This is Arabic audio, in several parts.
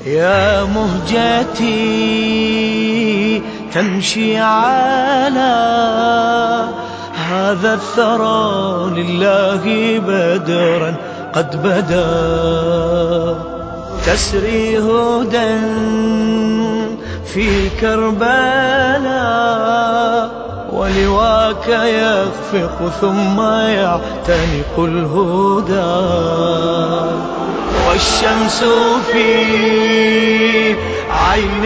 يا مهجتي تمشي على هذا الثرى لله بدرا قد بدا، تسري هدى في كربلاء ولواك يخفق ثم يعتنق الهدى، والشمس في عين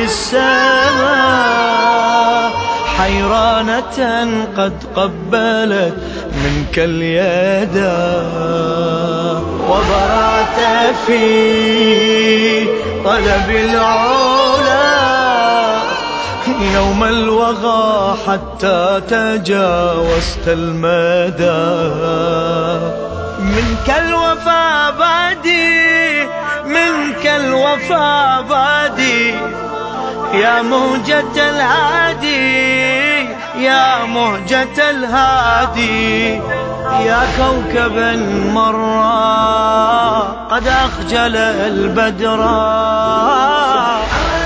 السماء حيرانة قد قبلت منك اليدا، وبرعت في طلب العلا يوم الوغى حتى تجاوزت المدى. منك الوفا بادي، منك الوفا بادي، يا مهجة الهادي، يا مهجة الهادي، يا كوكبا مرا قد أخجل البدرا.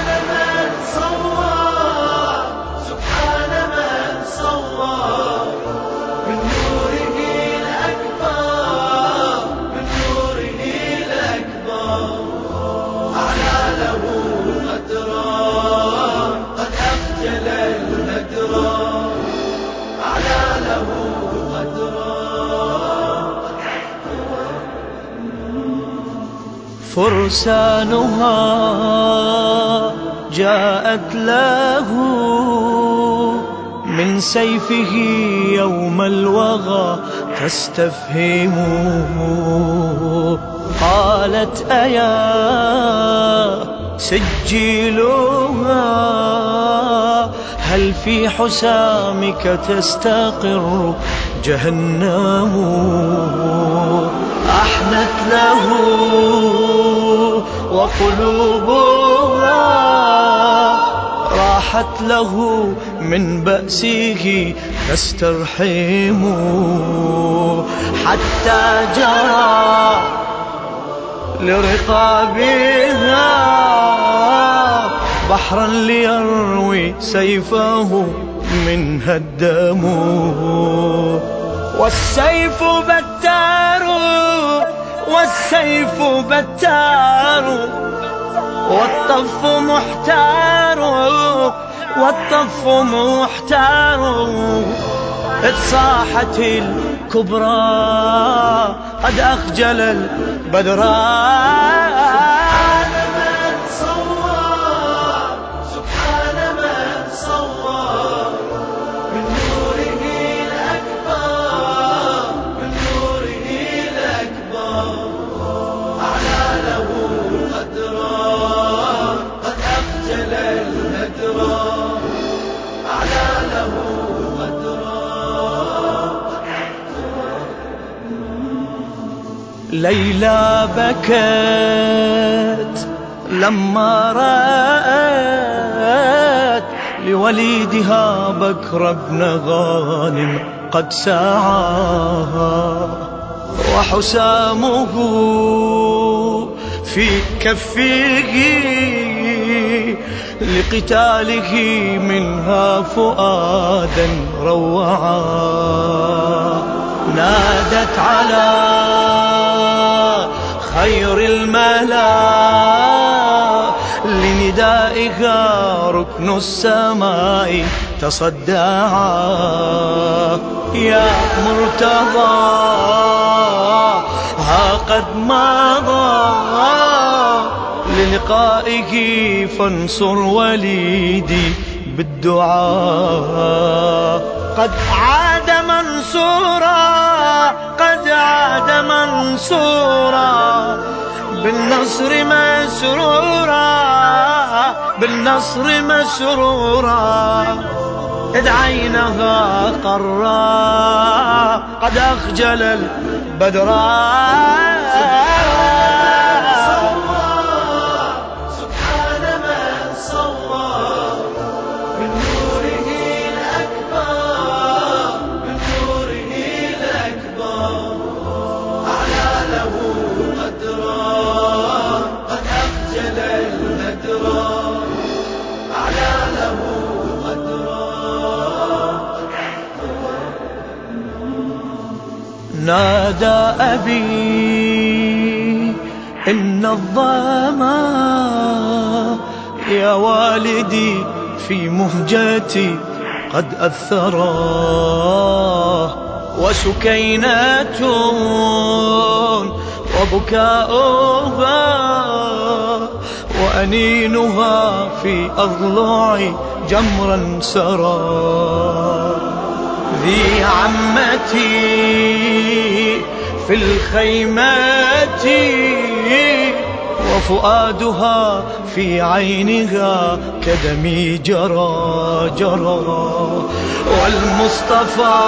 فرسانها جاءت له من سيفه يوم الوغى تستفهم، قالت أيا سجلها هل في حسامك تستقر جهنم، أحنت له وقلوبها راحت له من بأسه تسترحم، حتى جرى لرقابها بحرا ليروي سيفه منها الدم، والسيف بتار، والسيف بتار، والطف محتار، والطف محتار، اتصاحت الكبرى قد أخجل البدرا. ليلى بكت لما رأت لوليدها بكر بن غانم قد سعى، وحسامه في كفه لقتاله منها فؤادا روعا، نادت على خير الملا لندائها ركن السماء تصدعا، يا مرتضى ها قد مضى للقائه فانصر وليدي بالدعاء، قد عاد منصورا، قد عاد منصورا بالنصر مسرورا، بالنصر مسرورا، إذ عينها قرا قد أخجل البدرا. أعلى له قدرا قد أخجل الهدى. نادى أبي إن الظما يا والدي في مهجتي قد أثراه، وسكينة وبكاؤها وأنينها في أضلعي جمرا سرى. ذي عمتي في الخيمات وفؤادها في عينها كدمي جرى جرى. والمصطفى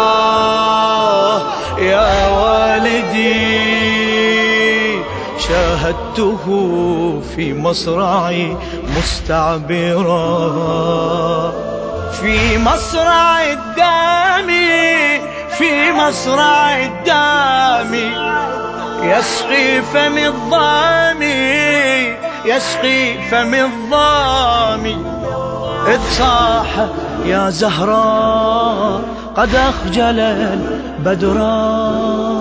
يا والدي شاهدته في مصرعي مستعبرا، في مصرع الدم، في مصرع الدم يسقي فم الظامي، يسقي فم الظامي. إذ صاح يا زهراء قد أخجل البدرا.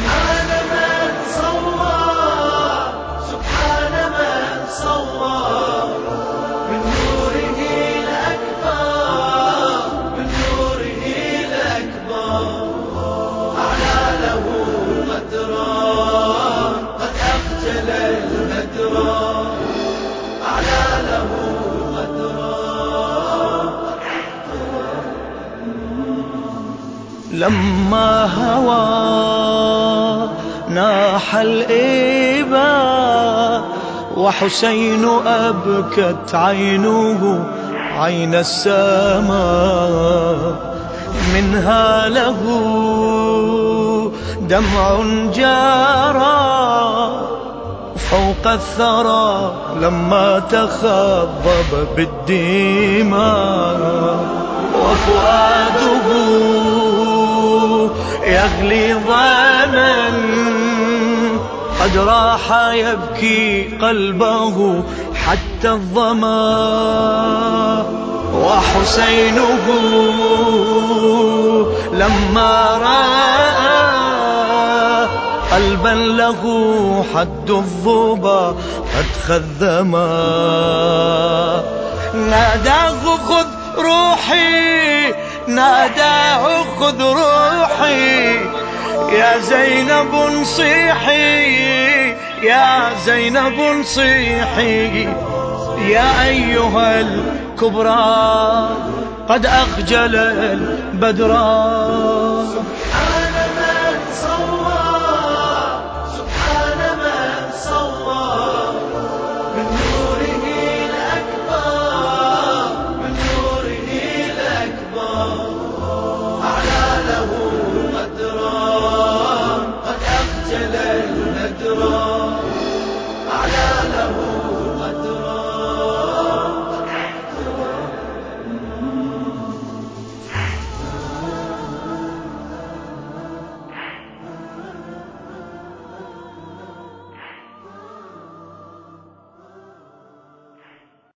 لما هوى ناح الإبا وحسين أبكت عينه عين السماء، منها له دمع جارى فوق الثرى لما تخضب بالدماء، وفؤاده يغلي ظما قد راح يبكي قلبه حتى الظما، وحسينه لما رأى قلبا له حد الظبا قد خذما، ناداه خذ روحي، ناداه خذ روحي يا زينب صيحي، يا زينب صيحي، يا أيها الكبرى قد أخجل البدرا.